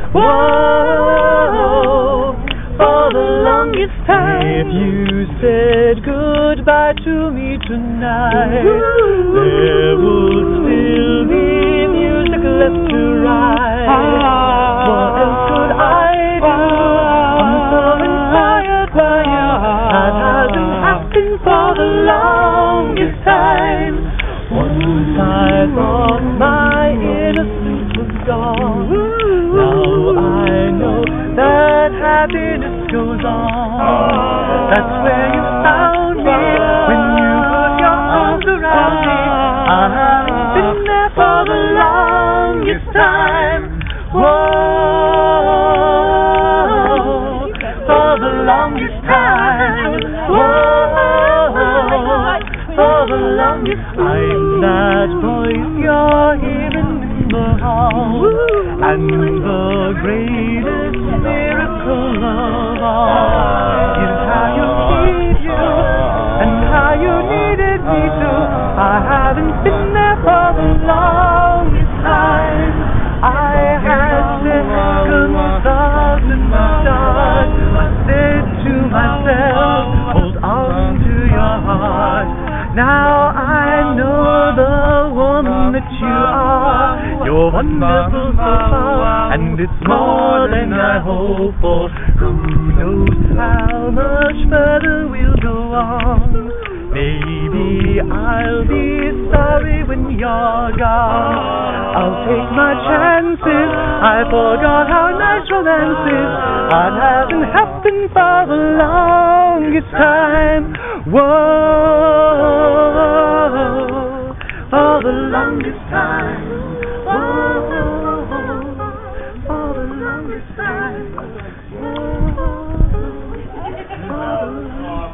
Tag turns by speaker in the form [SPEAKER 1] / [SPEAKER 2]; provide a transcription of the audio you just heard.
[SPEAKER 1] Whoa, for the longest time.
[SPEAKER 2] If you said goodbye to me tonight, there would still be music left to write. What else could I do? I'm so inspired by you. That hasn't happened for the longest time. Once I thought my innocence was gone. Now I know that happiness goes on. That's where you found me when you put your arms around me. I haven't been there for the longest time. Whoa, for the longest time. Whoa, for the longest time. I'm that voice you're hearing in the hall, and the greatest miracle of all is how you need you and how you needed me too. I haven't been there for the longest time. I had second thoughts in the dark. I said to myself, hold on to your heart. Now I know the woman that you are. You're wonderful so far, and it's more than I hope for. Who knows how much further we'll go on? Maybe I'll be sorry when you're gone. I'll take my chances. I forgot how nice romance is. What hasn't happened for the longest time. Whoa, for the longest time. Whoa, for the longest time. Whoa, for the longest time.